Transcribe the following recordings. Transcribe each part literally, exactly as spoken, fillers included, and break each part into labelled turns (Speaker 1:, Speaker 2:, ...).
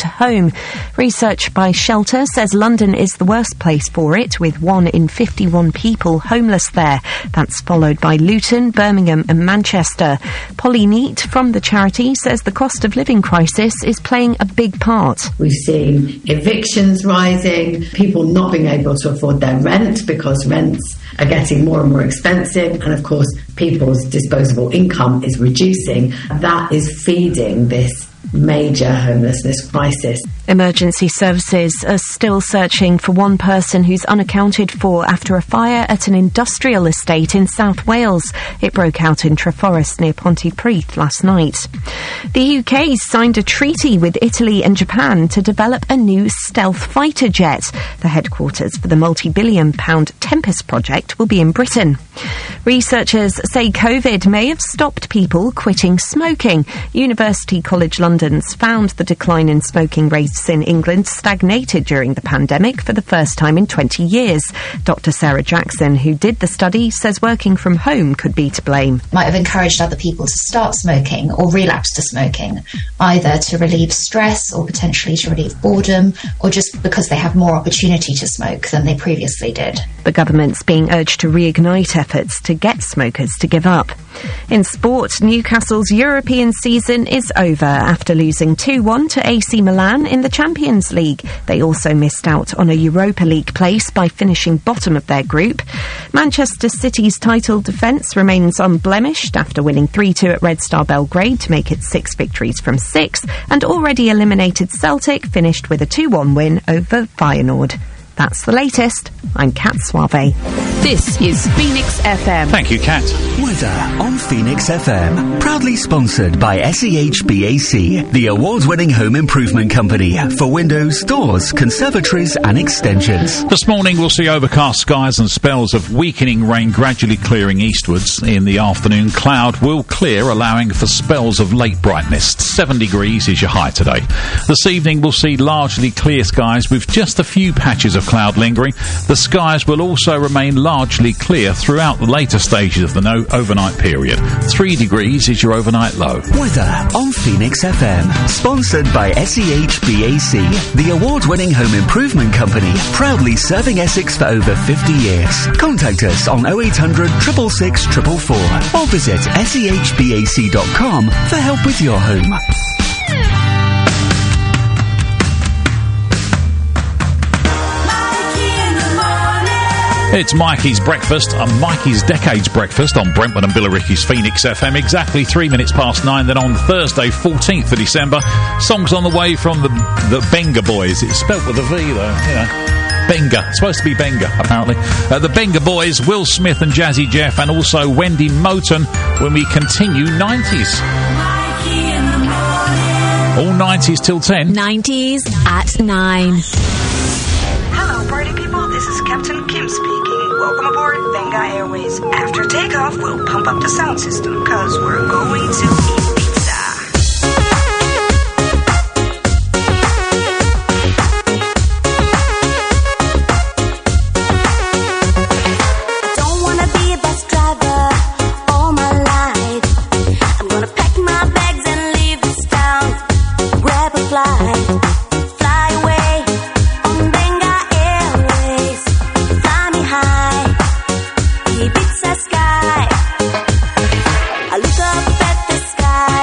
Speaker 1: to home. Research by Shelter says London is the worst place for it, with one in fifty-one people homeless there. That's followed by Luton, Birmingham and Manchester. Polly Neat from the charity says the cost of living crisis is playing a big part.
Speaker 2: We've seen evictions rising, people not being able to afford their rent because rents are getting more and more expensive, and of course people's disposable income is reducing. That is feeding this major homelessness crisis.
Speaker 1: Emergency services are still searching for one person who's unaccounted for after a fire at an industrial estate in South Wales. It broke out in Treforest near Pontypridd last night. The U K signed a treaty with Italy and Japan to develop a new stealth fighter jet. The headquarters for the multi-billion pound Tempest project will be in Britain. Researchers say COVID may have stopped people quitting smoking. University College London's found the decline in smoking rates in England stagnated during the pandemic for the first time in twenty years. Doctor Sarah Jackson, who did the study, says working from home could be to blame.
Speaker 3: Might have encouraged other people to start smoking or relapse to smoking, either to relieve stress or potentially to relieve boredom, or just because they have more opportunity to smoke than they previously did.
Speaker 1: The government's being urged to reignite efforts to get smokers to give up. In sport, Newcastle's European season is over after losing two one to A C Milan in the Champions League. They also missed out on a Europa League place by finishing bottom of their group. Manchester City's title defence remains unblemished after winning three two at Red Star Belgrade to make it six victories from six, and already eliminated Celtic finished with a two one win over Feyenoord. That's the latest. I'm Kat Suave.
Speaker 4: This is Phoenix F M.
Speaker 5: Thank you, Kat.
Speaker 6: Weather on Phoenix F M. Proudly sponsored by S E H B A C, the award-winning home improvement company for windows, doors, conservatories and extensions.
Speaker 5: This morning we'll see overcast skies and spells of weakening rain gradually clearing eastwards. In the afternoon, cloud will clear, allowing for spells of late brightness. Seven degrees is your high today. This evening we'll see largely clear skies with just a few patches of cloud lingering. The skies will also remain largely clear throughout the later stages of the no- overnight period. Three degrees is your overnight low.
Speaker 6: Weather on Phoenix F M. Sponsored by S E H B A C, the award-winning home improvement company, proudly serving Essex for over fifty years. Contact us on oh eight hundred, six six six, four four four or visit S E H B A C dot com for help with your home.
Speaker 5: It's Mikey's Breakfast, and Mikey's Decades Breakfast on Brentwood and Billericay's Phoenix F M. Exactly three minutes past nine. Then on Thursday, fourteenth of December, songs on the way from the the Benga Boys. It's spelt with a V, though, you know. Benga. It's supposed to be Benga, apparently. Uh, the Benga Boys, Will Smith and Jazzy Jeff, and also Wendy Moten when we continue nineties. All nineties till ten.
Speaker 4: nineties at nine.
Speaker 7: Hello, party people. This is Captain Kim speaking. Welcome aboard Benga Airways. After takeoff, we'll pump up the sound system, because we're going to eat pizza.
Speaker 8: I don't want to be a bus driver all my life. I'm gonna pack my bags and leave this town, grab a flight. Ibiza sky. I look up at the sky.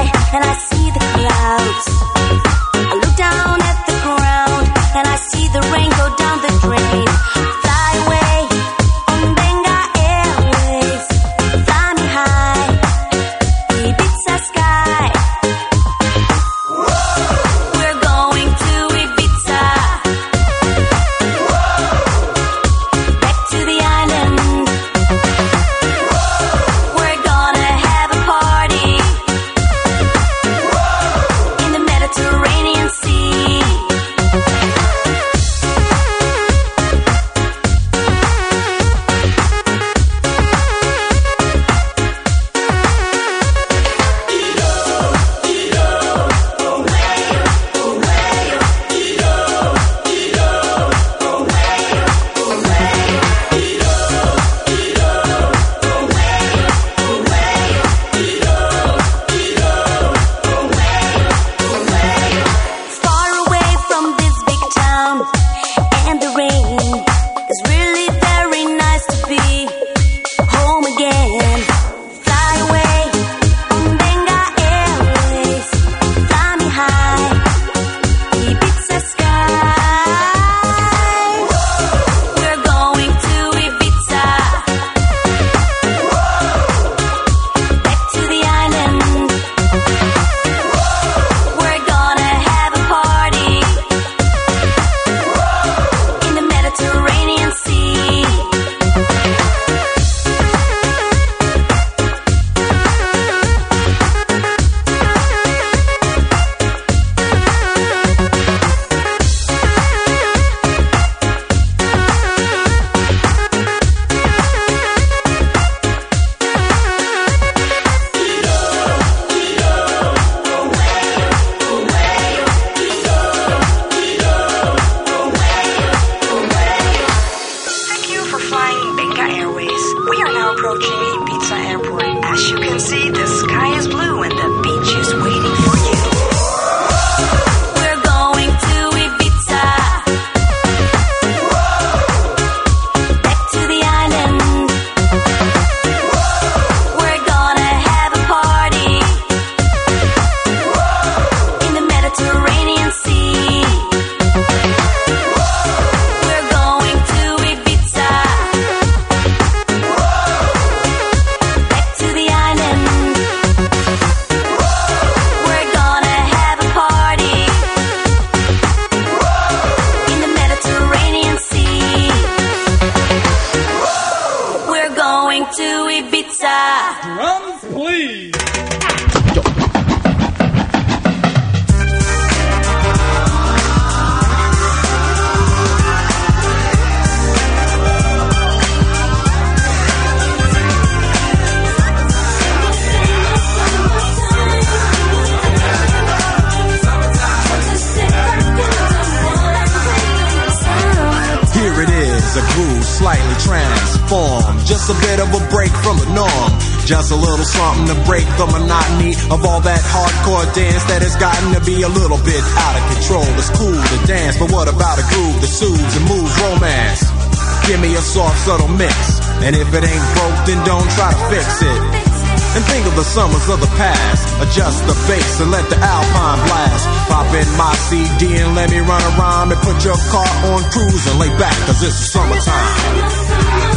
Speaker 9: is a groove, slightly transformed. Just a bit of a break from the norm. Just a little something to break the monotony of all that hardcore dance that has gotten to be a little bit out of control. It's cool to dance, but what about a groove that soothes and moves romance? Give me a soft, subtle mix, and if it ain't broke, then don't try to fix it. And think of the summers of the past. Adjust the bass and let the Alpine blast. Pop in my C D and let me run around and put your car on cruise and lay back, cause it's summertime.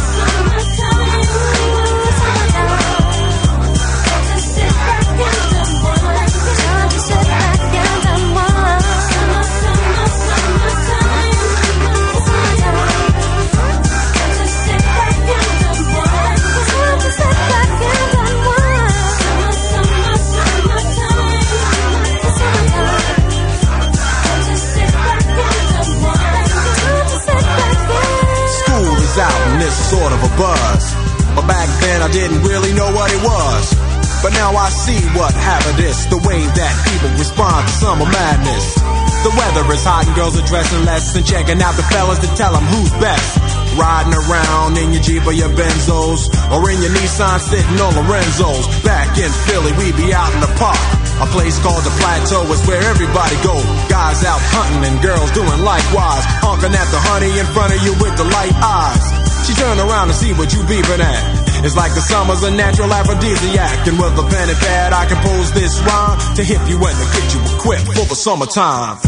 Speaker 9: Sort of a buzz, but back then I didn't really know what it was. But now I see what happened is the way that people respond to summer madness. The weather is hot and girls are dressing less and checking out the fellas to tell them who's best. Riding around in your Jeep or your Benzos, or in your Nissan sitting on Lorenzo's. Back in Philly, we be out in the park. A place called the Plateau is where everybody go. Guys out hunting and girls doing likewise. Honking at the honey in front of you with the light eyes. She turn around and see what you beeping at. It's like the summer's a natural aphrodisiac. And with a pen and pad I compose this rhyme to hip you and to get you equipped for the summertime.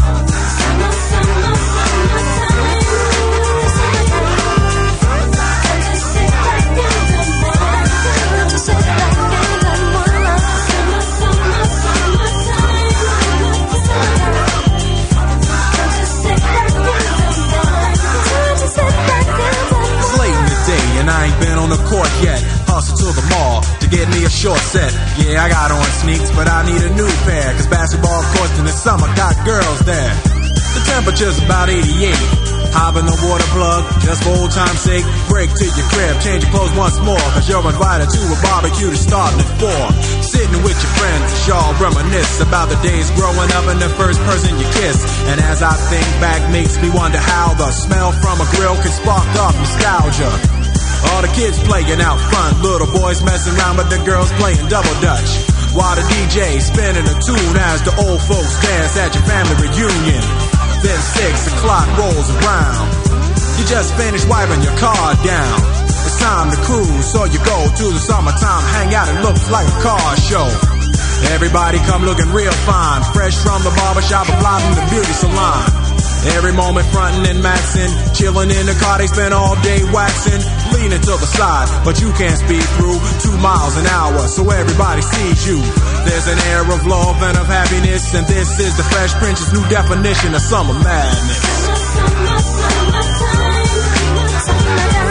Speaker 9: And I ain't been on the court yet. Hustle to the mall to get me a short set. Yeah, I got on sneaks, but I need a new pair. Cause basketball courts in the summer got girls there. The temperature's about eighty-eight. Hop in the water plug, just for old time's sake. Break to your crib, change your clothes once more. Cause you're invited to a barbecue that's starting at four. Sitting with your friends, y'all reminisce about the days growing up and the first person you kiss. And as I think back, makes me wonder how the smell from a grill can spark off nostalgia. All the kids playing out front, little boys messing around, but the girls playing double dutch. While the D J spinning a tune as the old folks dance at your family reunion. Then six o'clock rolls around. You just finished wiping your car down. It's time to cruise, so you go to the summertime hangout. It looks like a car show. Everybody come looking real fine, fresh from the barbershop or fly from the beauty salon. Every moment frontin' and maxin', chillin' in the car, they spend all day waxin', leaning to the side, but you can't speed through two miles an hour, so everybody sees you. There's an air of love and of happiness, and this is the Fresh Prince's new definition of summer madness. Summer, summer, summertime, summertime.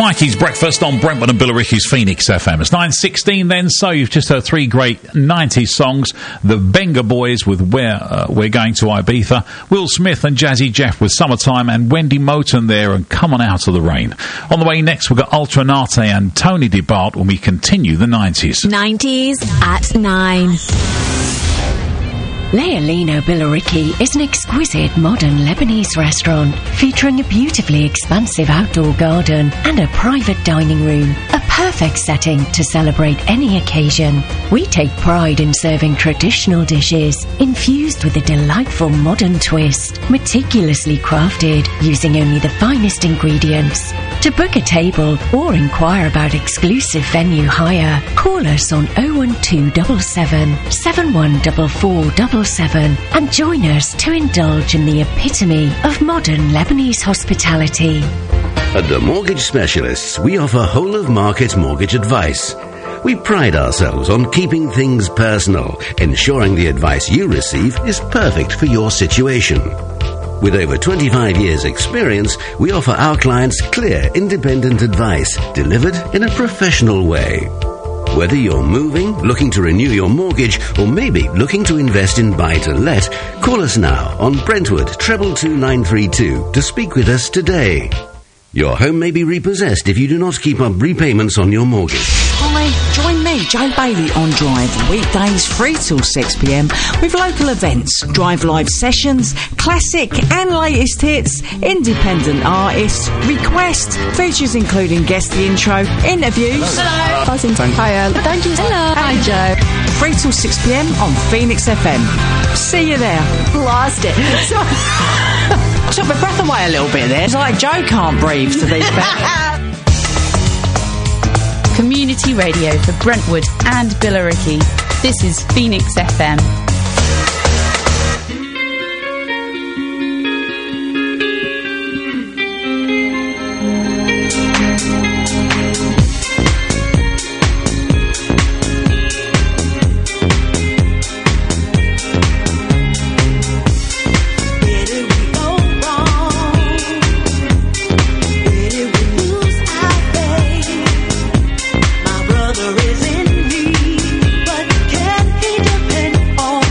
Speaker 5: Mikey's Breakfast on Brentwood and Billericay's Phoenix F M. It's nine sixteen then, so you've just heard three great nineties songs. The Benga Boys with Where uh, We're Going to Ibiza, Will Smith and Jazzy Jeff with Summertime, and Wendy Moten there and Come On Out of the Rain. On the way next, we've got Ultra Nate and Tony DeBart when we continue the nineties.
Speaker 4: nineties at nine. Leolino Billericay is an exquisite modern Lebanese restaurant featuring a beautifully expansive outdoor garden and a private dining room, a perfect setting to celebrate any occasion. We take pride in serving traditional dishes infused with a delightful modern twist, meticulously crafted using only the finest ingredients. To book a table or inquire about exclusive venue hire, call us on oh one two seven seven, seven one four four seven seven and join us to indulge in the epitome of modern Lebanese hospitality.
Speaker 10: At the Mortgage Specialists, we offer whole-of-market mortgage advice. We pride ourselves on keeping things personal, ensuring the advice you receive is perfect for your situation. With over twenty-five years' experience, we offer our clients clear, independent advice delivered in a professional way. Whether you're moving, looking to renew your mortgage, or maybe looking to invest in buy-to-let, call us now on Brentwood treble two nine three two to speak with us today. Your home may be repossessed if you do not keep up repayments on your mortgage.
Speaker 11: Hi, join me, Jo Bailey, on Drive, weekdays three till six p m with local events, Drive live sessions, classic and latest hits, independent artists, requests, features including guest the intro, interviews.
Speaker 12: Hello.
Speaker 11: Buzzing. Hiya. Thank you.
Speaker 12: Hello. Hi, Jo.
Speaker 11: three till six p m on Phoenix F M. See you there.
Speaker 12: Blast it.
Speaker 11: Took my breath away a little bit there. It's like Jo can't breathe to these back.
Speaker 13: Community radio for Brentwood and Billericay. This is Phoenix F M.
Speaker 8: My brother is in me, but can he depend on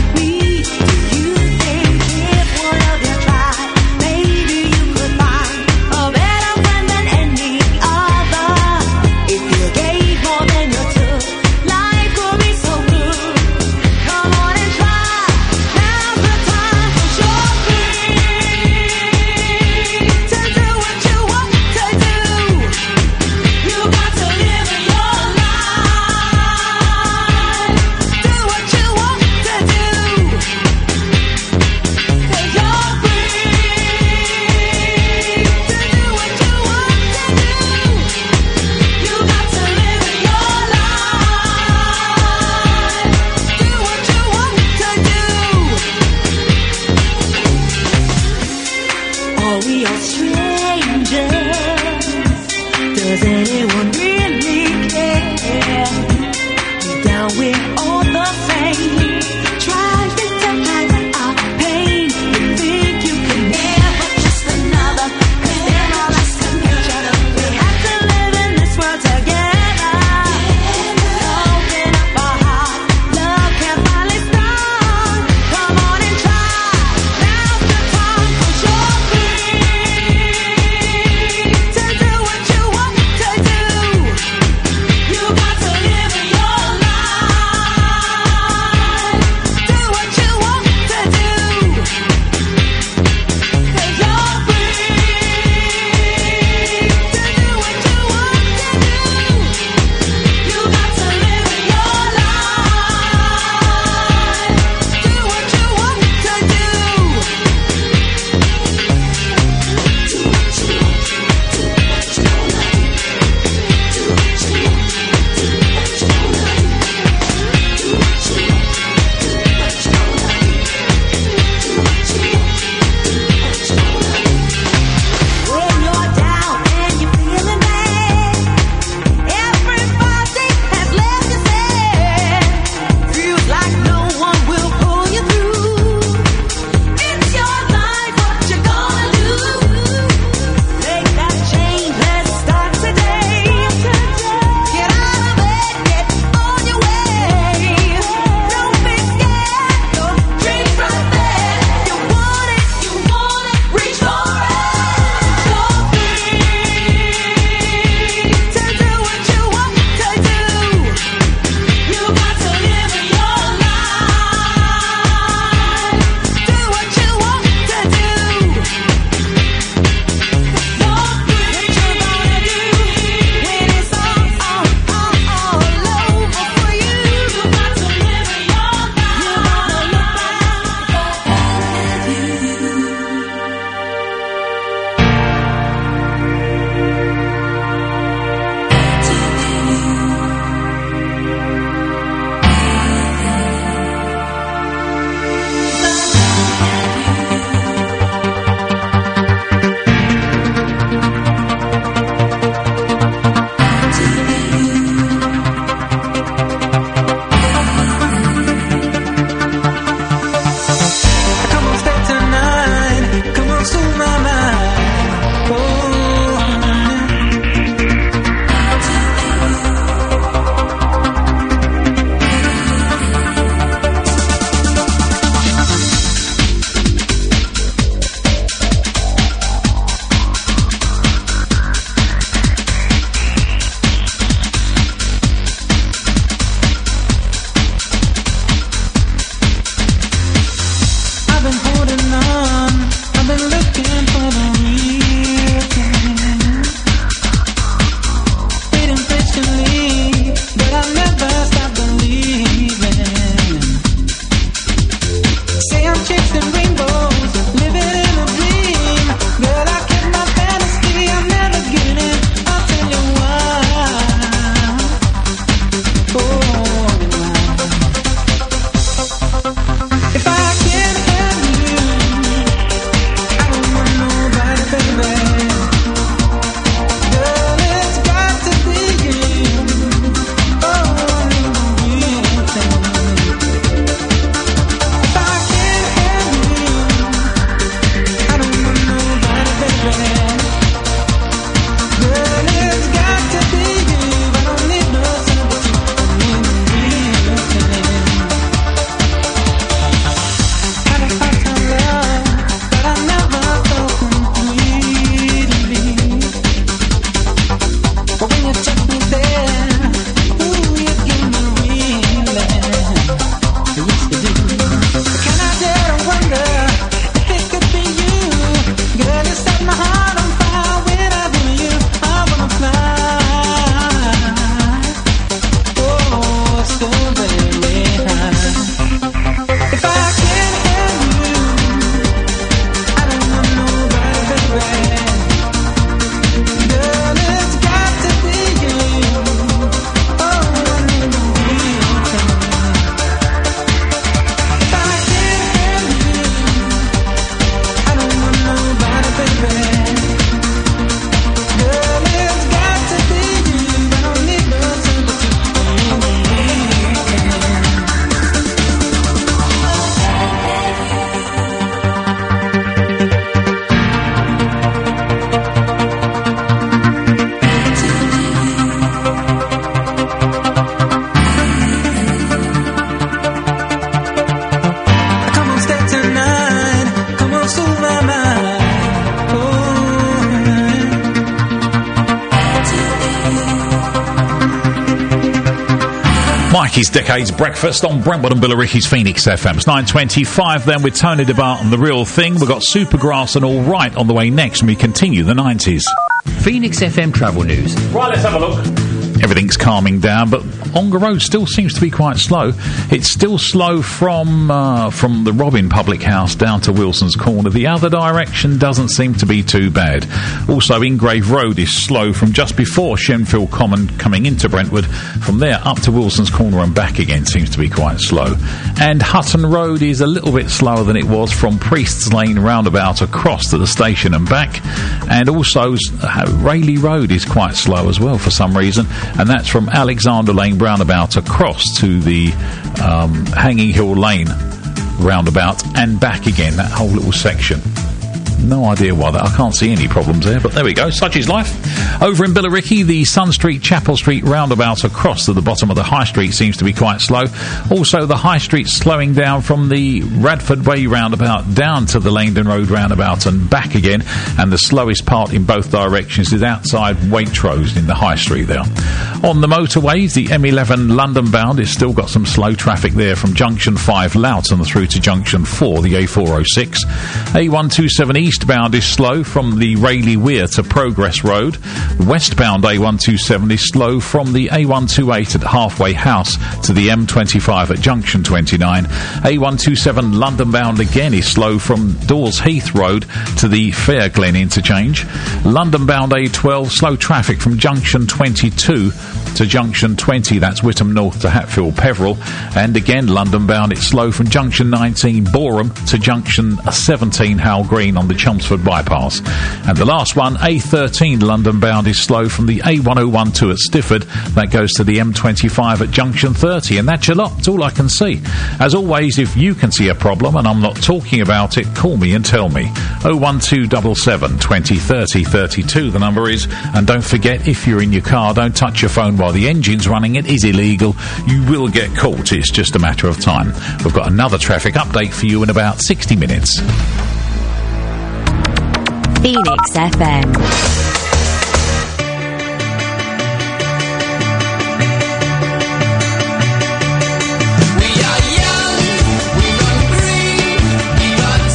Speaker 12: been holding on, I've been looking for the real thing. Waiting patiently, but I never stop believing. Say I'm chasing rainbows, living in a dream. Girl, I kept my fantasy, I'm never giving in. I'll tell you why. Oh. If I can't have you, I don't want nobody, baby. Girl, it's got to be you. Oh, real thing. If I can't have you, I don't want nobody, baby. Girl, it's got to be you. I don't need no sympathy. I need a real thing. Had a hard time love, but I never felt completely. But when you took me there, ooh, you gave me reeling. You used to do. Can I dare to wonder if it could be you? Girl, you set my heart on fire when I do you. I wanna fly. Oh, so very high. If I can't have you, I don't want nobody, baby. Girl, it's got to be you. Oh, I need a real thing. If I can't have you, I don't want nobody, baby. Girl, it's got to be you. I don't need no sympathy. I need a real thing. Come on, stay tonight. Come on, soothe my mind.
Speaker 5: Mikey's Decades Breakfast on Brentwood and Billericay's Phoenix F M. It's nine twenty-five then with Tony DeBart and The Real Thing. We've got Supergrass and All Right on the way next when we continue the nineties.
Speaker 14: Phoenix F M travel news.
Speaker 5: Right, let's have a look. Everything's calming down, but Ongar Road still seems to be quite slow. It's still slow from uh, from the Robin Public House down to Wilson's Corner. The other direction doesn't seem to be too bad. Also, Ingrave Road is slow from just before Shenfield Common coming into Brentwood. From there up to Wilson's Corner and back again seems to be quite slow. And Hutton Road is a little bit slower than it was from Priest's Lane roundabout across to the station and back. And also uh, Rayleigh Road is quite slow as well for some reason. And that's from Alexander Lane roundabout across to the um, Hanging Hill Lane roundabout and back again, that whole little section. No idea why that. I can't see any problems there, but there we go. Such is life. Over in Billericay, the Sun Street, Chapel Street roundabout across to the bottom of the High Street seems to be quite slow. Also, the High Street slowing down from the Radford Way roundabout down to the Langdon Road roundabout and back again. And the slowest part in both directions is outside Waitrose in the High Street there. On the motorways, the M eleven London bound has still got some slow traffic there from Junction five Loughton through to Junction four, the A four oh six. A one twenty-seven eastbound is slow from the Rayleigh Weir to Progress Road. Westbound A one twenty-seven is slow from the A one twenty-eight at Halfway House to the M twenty-five at Junction twenty-nine. A one twenty-seven London bound again is slow from Dawes Heath Road to the Fair Glen interchange. London bound A twelve, slow traffic from Junction twenty-two to Junction twenty, that's Whittam North to Hatfield Peveril. And again, London bound, it's slow from Junction nineteen Boreham to Junction seventeen Howell Green on the Chelmsford bypass. And the last one, A thirteen London bound, is slow from the A one oh one two at Stifford, that goes to the M twenty-five at Junction thirty. And that's a lot, that's all I can see. As always, if you can see a problem and I'm not talking about it, call me and tell me. oh one two seven seven, twenty, thirty, thirty-two the number is. And don't forget, if you're in your car, don't touch your phone while the engine's running. It is illegal. You will get caught. It's just a matter of time. We've got another traffic update for you in about sixty minutes.
Speaker 4: Phoenix F M.
Speaker 12: We are young, we run green, we run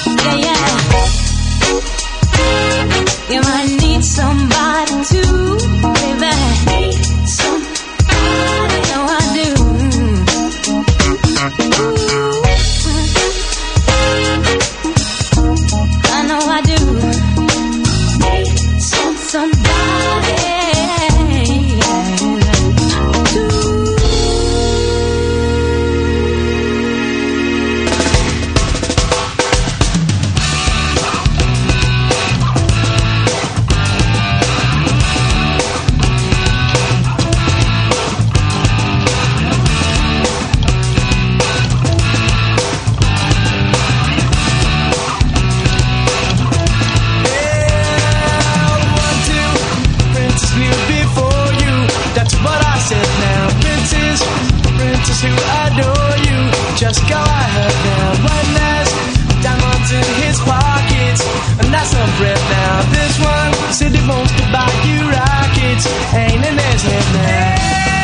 Speaker 12: Yeah, yeah. You might need somebody to, baby. Need somebody. No, I do. Ooh. I know I do. Need some somebody. Who adore you, just go ahead now. When there's diamonds in his pockets, and that's a breath now. This one said he wants to buy you rockets, ain't in his head now.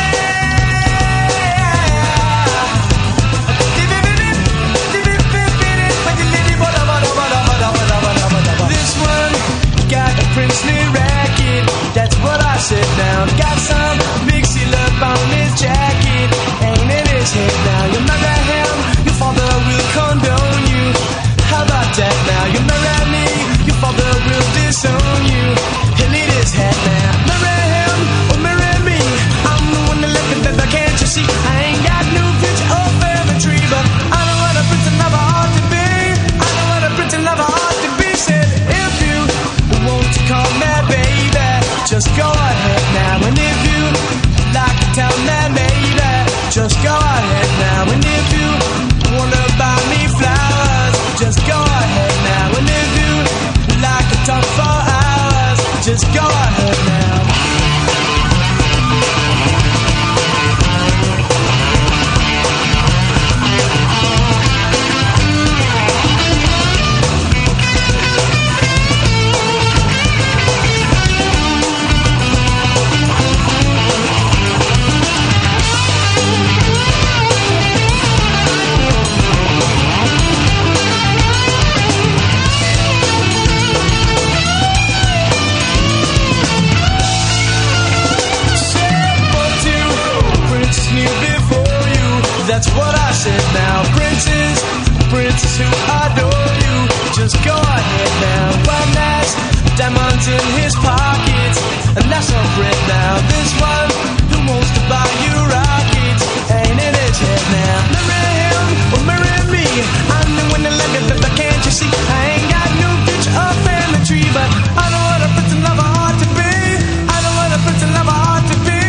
Speaker 12: This one got a princely racket, that's what I said now. Got some mixy love on his jacket, ain't in his head now. You marry him, your father will condone you. How about that now? You marry me, your father will disown you. He'll eat his head now. Marry him or marry me, I'm the one that left it, baby, can't you see? I ain't got no picture or family tree, but I know what a pretty lover ought to be. I know what a pretty lover ought to be. Said if you want to call me baby, just go ahead now. And if you like to tell me maybe, just go ahead now. And if you wanna buy me flowers, just go ahead now. And if you like to talk for hours, just go ahead now. That's what I said now. Princes, princes who adore you, just go ahead now. When there's diamonds in his pockets, and that's a friend now. This one who wants to buy you rockets, ain't in his head now. Marry him or marry me, I'm the one that left it, but can't you see? I ain't got no picture or family tree, but I know what a pretty lover ought to be. I know what a pretty lover ought to be.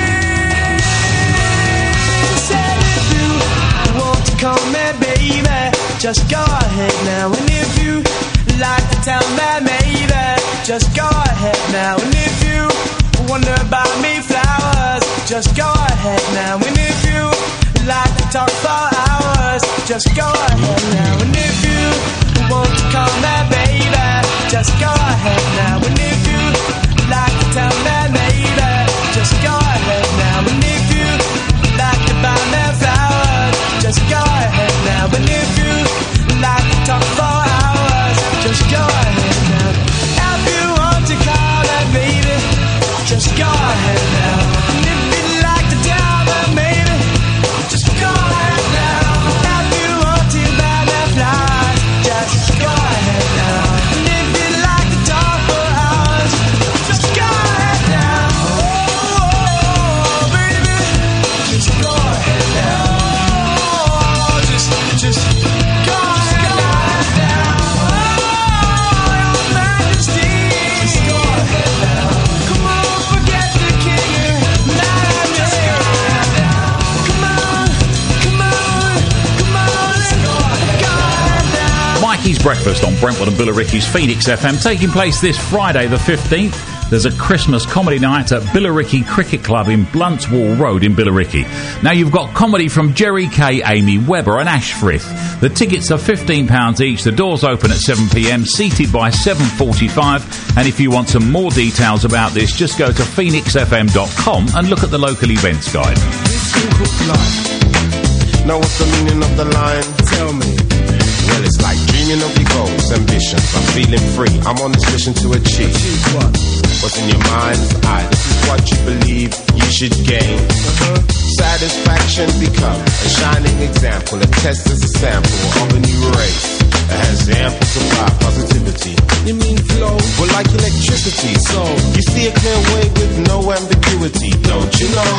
Speaker 12: Said if you want to call me baby, just go ahead now. And if you like to tell me maybe, just go ahead now. And if you wanna buy me flowers, just go ahead now. And if you like to talk for hours, just go ahead now. And if you want to call me baby, just go ahead now. And if you like to tell me maybe, just go ahead now. And if you like to buy me flowers, just go ahead now. And if you like to talk for hours, just go ahead now. If you want to call that baby, just go ahead now. And if you like to tell me maybe, just go ahead now. If you want to buy me flowers, just go ahead now. And if you like to talk for hours, just go ahead now. Oh, baby, just go ahead now. Just, just go ahead now. Oh, your majesty. Just go ahead now. Come on, forget the king. Now I'm just go ahead now. Come on, come on, come on. Let's go ahead now.
Speaker 5: Mikey's Breakfast on Brentwood and Billericay's Phoenix F M, taking place this Friday the fifteenth. There's a Christmas comedy night at Billericay Cricket Club in Bluntswall Road in Billericay. Now you've got comedy from Jerry Kay, Amy Webber and Ash Frith. The tickets are fifteen pounds each. The doors open at seven p m, seated by seven forty-five. And if you want some more details about this, just go to phoenix f m dot com and look at the local events guide.
Speaker 15: Now what's the meaning of the line? Tell me. Well, it's like dreaming of your goals, ambitions. I'm feeling free. I'm on this mission to achieve. What? What's in your mind's eye? This is what you believe you should gain. Uh-huh. Satisfaction become a shining example. A test is a sample of a new race that has ample supply positivity. You mean flow? Well, like electricity. So you see a clear way with no ambiguity, don't you know?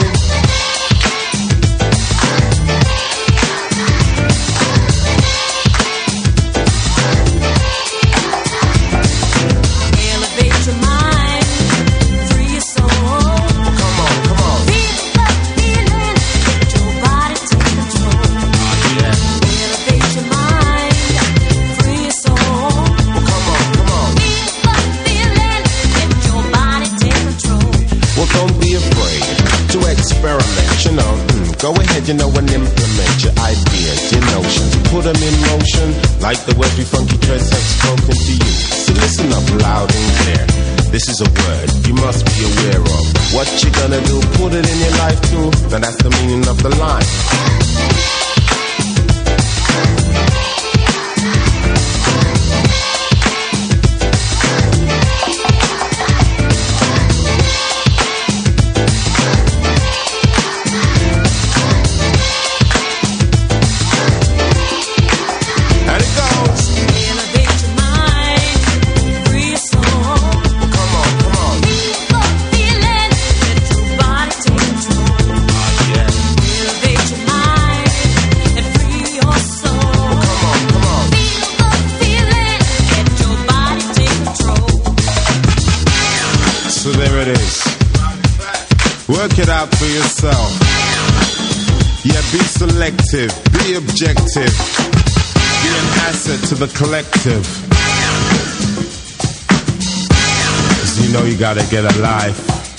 Speaker 15: Experiment, you know, mm, go ahead, you know, and implement your ideas, your notions, put them in motion, like the words we funky dreads have spoken to you. So listen up loud and clear, this is a word you must be aware of. What you gonna do, put it in your life too, now that's the meaning of the line. Work it out for yourself. Yeah, be selective, be objective, be an asset to the collective. 'Cause you know you gotta get a life.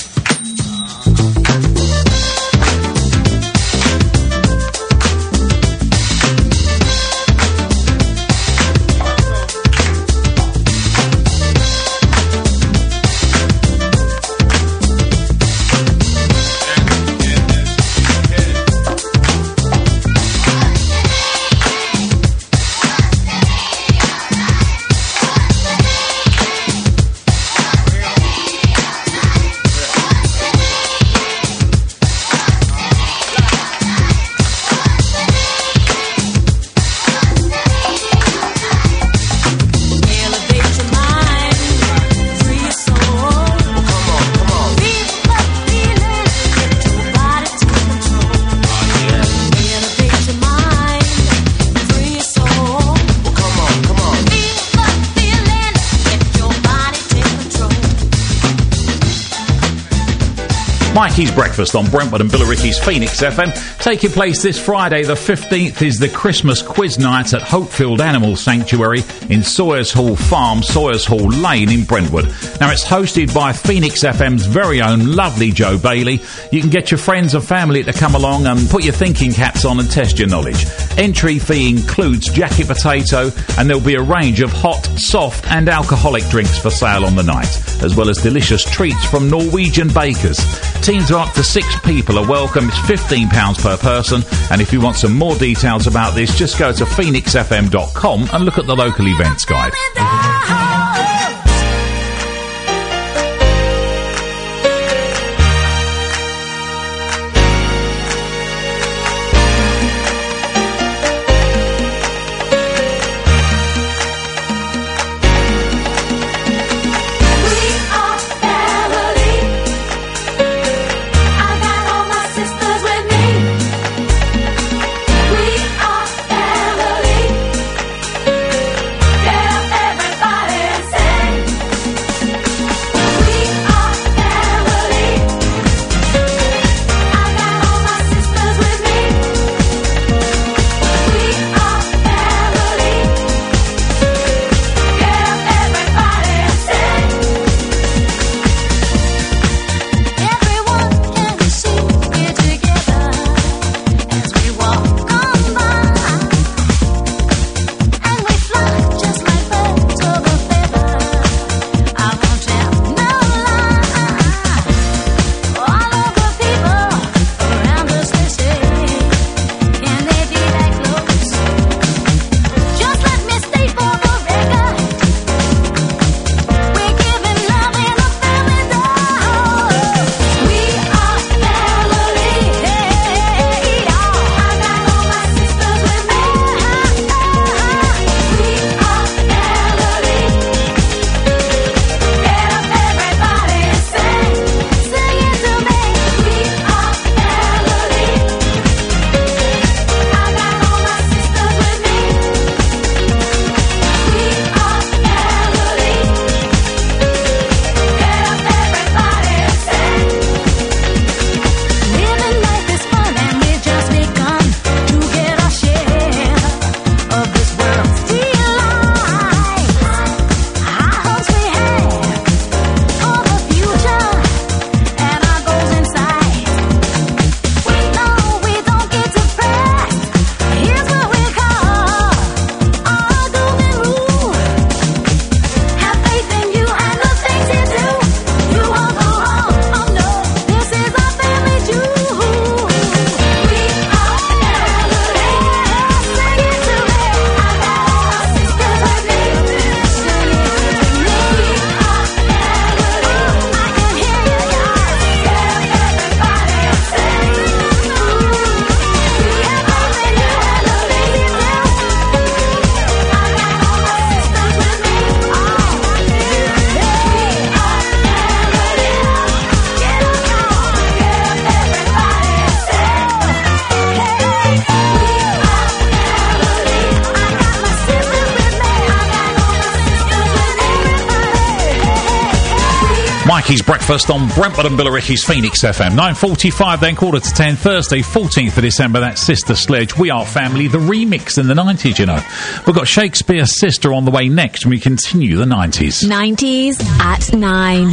Speaker 5: Mikey's Breakfast on Brentwood and Billericay's Phoenix F M. Taking place this Friday the fifteenth is the Christmas quiz night at Hopefield Animal Sanctuary in Sawyers Hall Farm, Sawyers Hall Lane in Brentwood. Now it's hosted by Phoenix F M's very own lovely Joe Bailey. You can get your friends and family to come along and put your thinking caps on and test your knowledge. Entry fee includes jacket potato, and there'll be a range of hot, soft and alcoholic drinks for sale on the night, as well as delicious treats from Norwegian bakers. Teams of up to six people are welcome. It's fifteen pounds per person, and if you want some more details about this, just go to phoenix f m dot com and look at the local events guide.
Speaker 8: Everybody
Speaker 5: Mikey's Breakfast on Brentford and Billericay's Phoenix F M. nine forty-five, then quarter to ten, Thursday, fourteenth of December. That's Sister Sledge, We Are Family, the remix in the nineties, you know. We've got Shakespeare's Sister on the way next, and we continue the nineties.
Speaker 16: nineties at nine.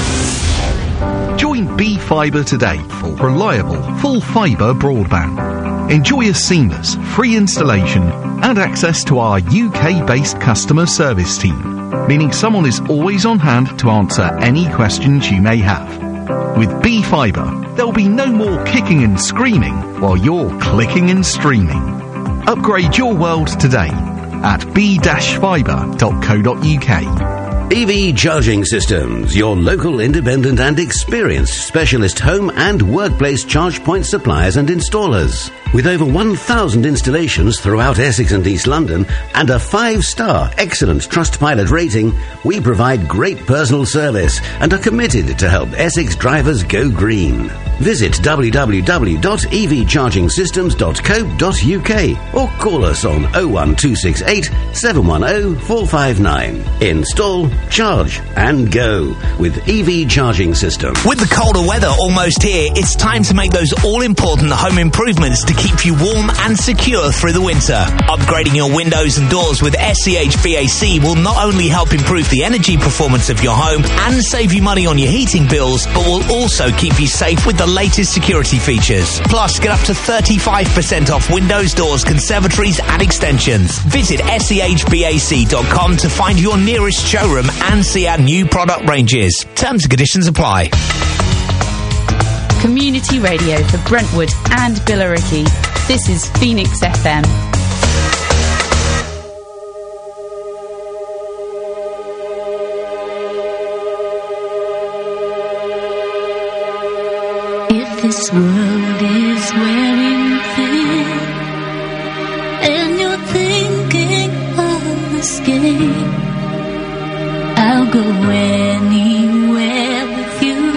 Speaker 17: Join B Fibre today for reliable, full fibre broadband. Enjoy a seamless, free installation and access to our U K-based customer service team, meaning someone is always on hand to answer any questions you may have. With B Fibre, there'll be no more kicking and screaming while you're clicking and streaming. Upgrade your world today at b dash fibre dot co dot u k.
Speaker 10: E V Charging Systems, your local independent and experienced specialist home and workplace charge point suppliers and installers. With over one thousand installations throughout Essex and East London and a five-star excellent Trustpilot rating, we provide great personal service and are committed to help Essex drivers go green. Visit w w w dot e v charging systems dot co dot u k or call us on oh one two six eight, seven one oh, four five nine. Install, charge and go with E V Charging Systems.
Speaker 18: With the colder weather almost here, it's time to make those all-important home improvements to keep you warm and secure through the winter. Upgrading your windows and doors with S C H V A C will not only help improve the energy performance of your home and save you money on your heating bills, but will also keep you safe with the latest security features. Plus, get up to thirty-five percent off windows, doors, conservatories and extensions. Visit S C H V A C dot com to find your nearest showroom and see our new product ranges. Terms and conditions apply.
Speaker 13: Community radio for Brentwood and Billericay. This is Phoenix F M.
Speaker 19: If this world is wearing thin and you're thinking of escape, I'll go anywhere with you.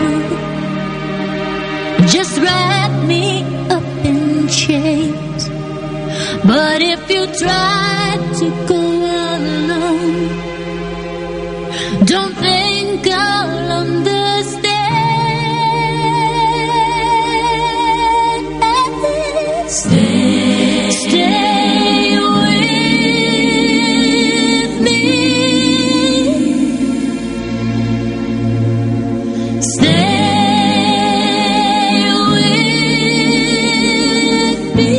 Speaker 19: Just wrap me up in chains. But if you try to go alone, don't think I'll understand. Stay, stay with me. Stay with me.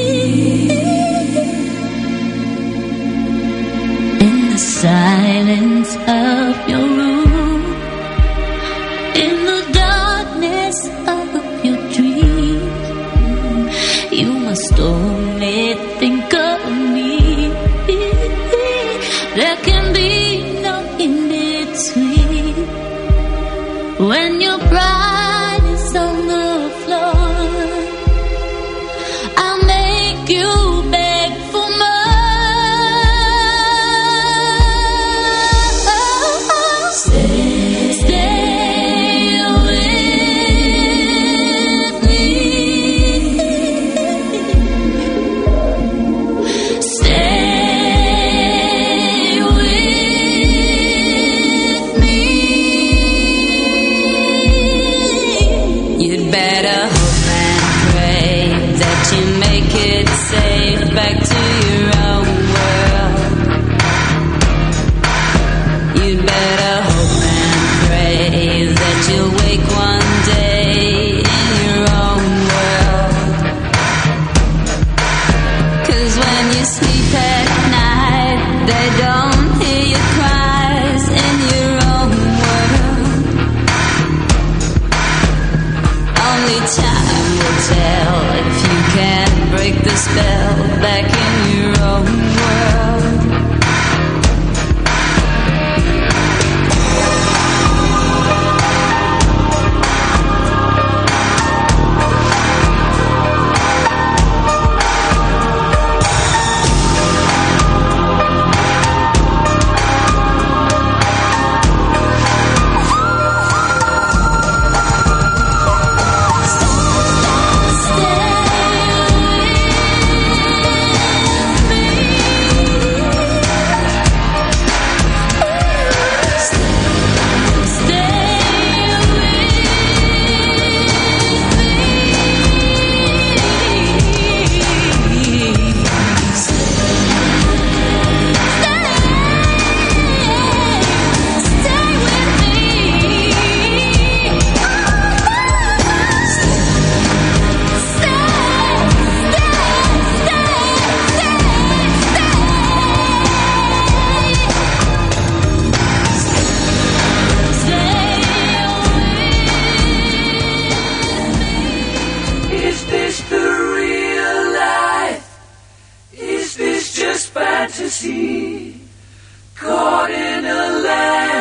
Speaker 19: In the silence of your room, in the darkness of your dreams, you must only think of me. There can be no in between. When your pride is on the floor, I'll make you beg for more. Stay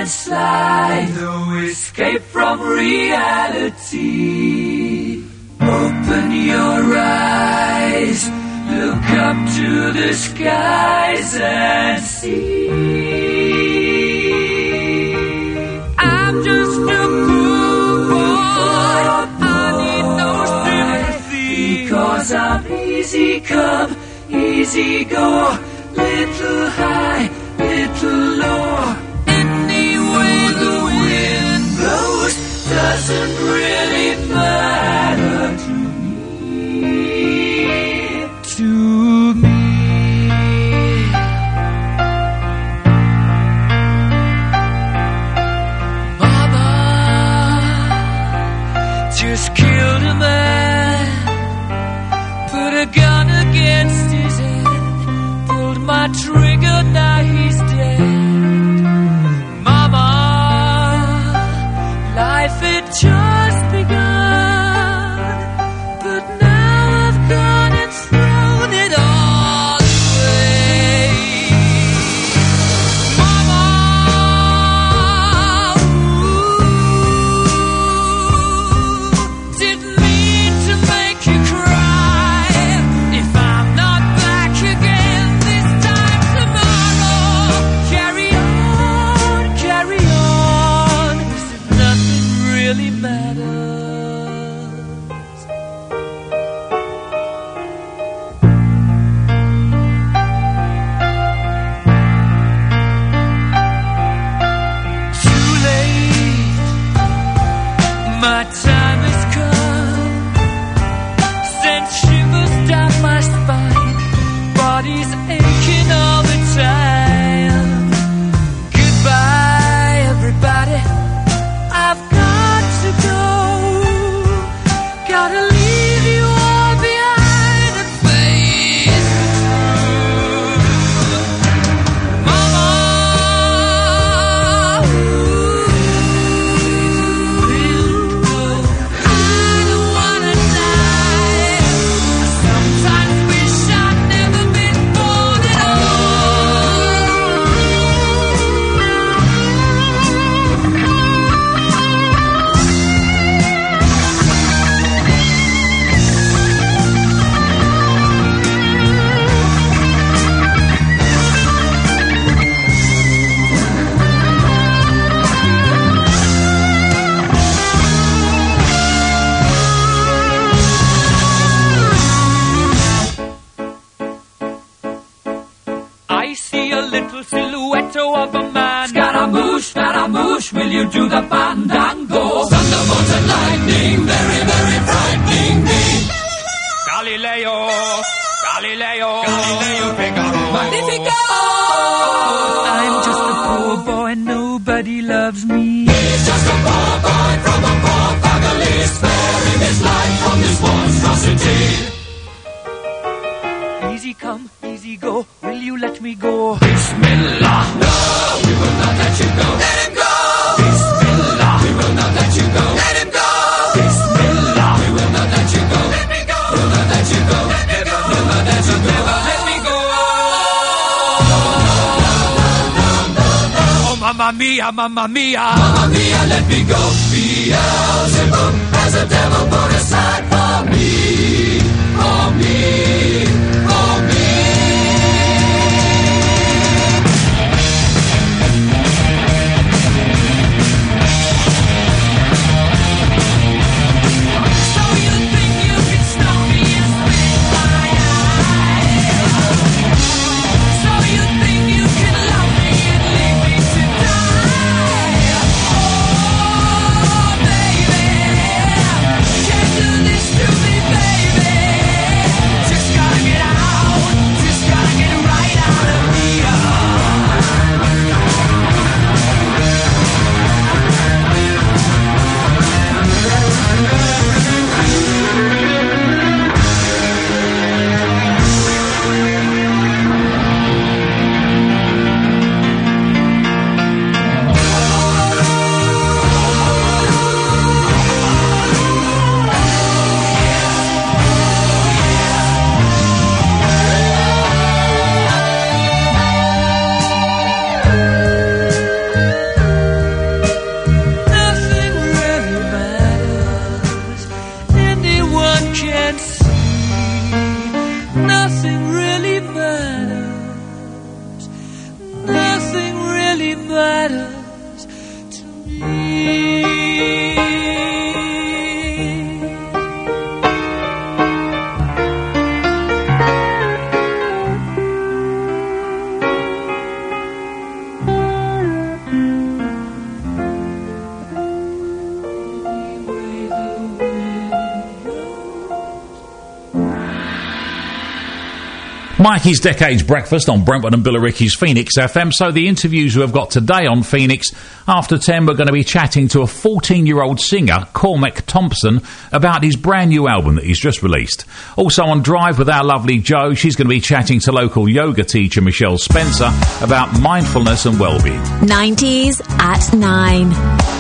Speaker 12: slide, no escape from reality. Open your eyes, look up to the skies and see. I'm just a poor boy, I need no sympathy, because I'm easy come, easy go, little high, little low. Any way the wind blows doesn't really matter to me, to me. Mama just killed a man, put a gun against his head, pulled my trigger, now he's dead. Mama, life had just begun, but now I've gone and thrown it all away. Mama, ooh, didn't mean to make you cry. If I'm not back again this time tomorrow, carry on, carry on, 'cause if nothing really matters. Too late, my time has come, sent shivers down my spine, body's aching all the time. Goodbye, everybody, I've got to go, gotta leave you all behind and face through. Mama, I don't wanna die. I sometimes wish I'd never been born at I see a little silhouette of a man. Scaramouche, Scaramouche, will you do the fandango? Thunderbolts and lightning, very, very frightening me. Galileo, Galileo, Galileo Figaro. Magnifico! I'm just a poor boy, nobody loves me. He's just a poor boy from a poor family, sparing his life from this monstrosity. Easy come, easy go, will you let me go? Bismillah, no, we will not let you go. Let him go! Bismillah, we will not let you go. Let him go! Bismillah, we will not let you go. Let me go! We'll not let you go. Let me go! We'll not let you go. Let me go! Oh, mamma mia, mamma mia, mamma mia, let me go. Beelzebub has a devil put aside for me, for me, for me. So you think you can stop me and spit my eye? So you think you can love me and leave me to die? Oh, baby, can't do this to me, baby. Just gotta get
Speaker 5: Mikey's Decades Breakfast on Brentwood and Billericay's Phoenix F M. So the interviews we've got today on Phoenix, after ten, we're going to be chatting to a fourteen-year-old singer, Cormac Thompson, about his brand new album that he's just released. Also on Drive with our lovely Jo, she's going to be chatting to local yoga teacher Michelle Spencer about mindfulness and well-being.
Speaker 16: nineties at nine.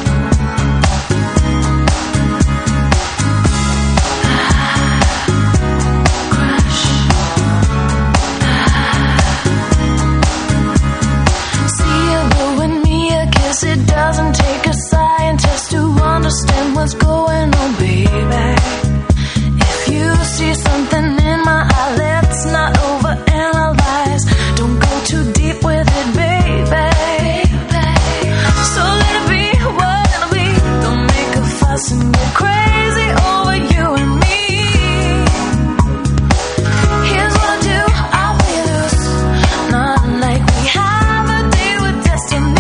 Speaker 20: It doesn't take a scientist to understand what's going on, baby. If you see something in my eye, let's not overanalyze. Don't go too deep with it, baby. So let it be what it'll be. Don't make a fuss and get crazy over you and me. Here's what I do, I'll play loose. Not like we have a deal with destiny.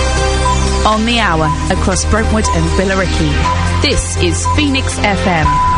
Speaker 13: On the hour, across Brentwood and Billericay. This is Phoenix F M.